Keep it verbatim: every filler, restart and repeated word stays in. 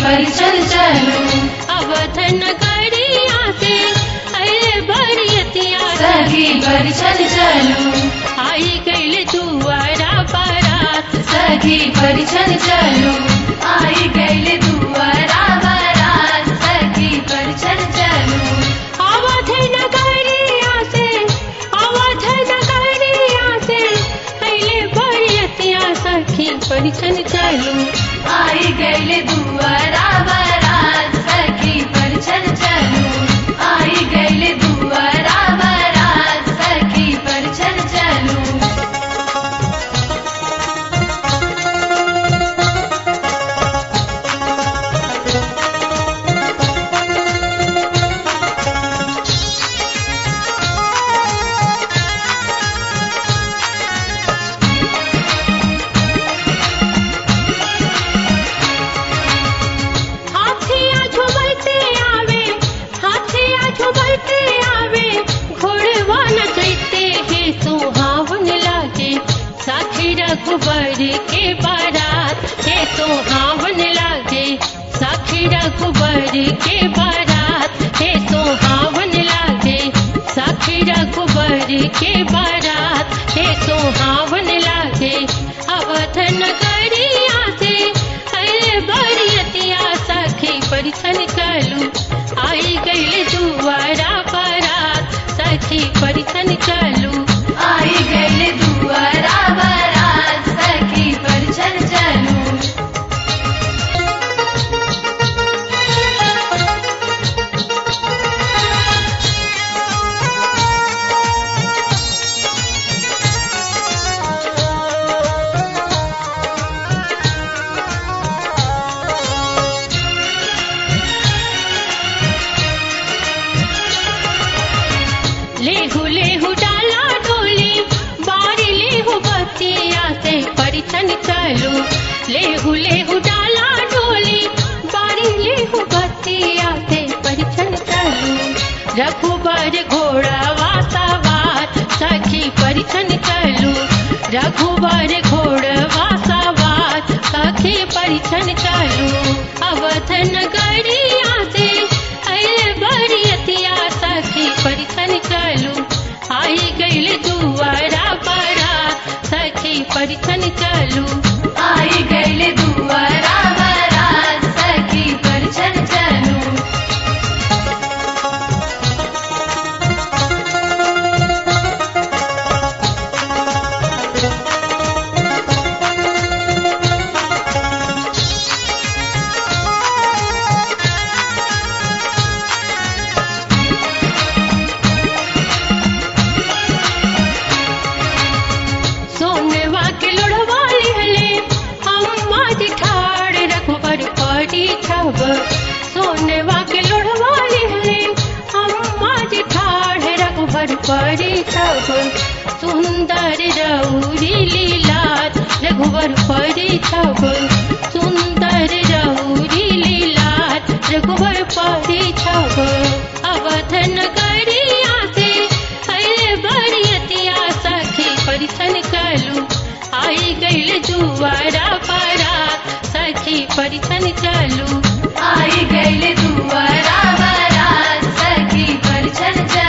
परिछन चलू अवध नगरिया से अरे बरियतिया सखी परिछन चलू आई गईल दुआरा बारात सखी परिछन चलू आई गईल दुआरा बारात सखी परिछन चलू अवध नगरिया से अवध नगरिया से अरे बरियतिया सखी परिछन चलू आई गईल दुआरा बारात सखी परिछन चलू आई गईल दुआरा बारात सखी परिछन चलू हाथिया झुमते आवे हाथिया झुमते आवे घोड़वा नचते हे सुहावन लागे साखी रघुबर के बारात हे सुहावन लागे साखी रघुबर के बारात हे सुहावन लागे साखी रघुबर के बारात हे सुहावन लागे अवध नगरिया से अरे बरियतिया सखी परिछन चलू आई गईल दुआरा बारात सखी परिछन चलू आई गईल दुआरा बारात सखी परिछन चलू लेहु लेहु डाला डोली बारी लेहु बतिया से परिछन चलू लेहु लेहु डाला डोली बारी लेहु बतिया से परिछन चलू रघुबर घोड़ा वासावार सखी परिछन चलू रघुबर घोड़ा वासावार सखी परिछन चलू अवध नगरिया से अरे बरियतिया सखी परिछन चलू आई गईल दुआरा बारात सखी परिछन चलू आई गईल दुआरा बारात सखी परिछन चलू सोनवा के लोढ़वा लिहले अम्मा जी ठाड़ रघुबर पड़ी छब सोनवा के लोढ़वा लिहले अम्मा जी ठाड़ रघुबर पड़ी छब सुंदर रौरी लीलात रघुबर पड़ी छब सुंदर रौरी लीलात रघुबर पड़ी छब अवध नगरिया से अरे बरियतिया सखी परिछन चलू आई गईल दुआरा बारात सखी परिछन चलू आई गईल दुआरा बारात सखी परिछन चलू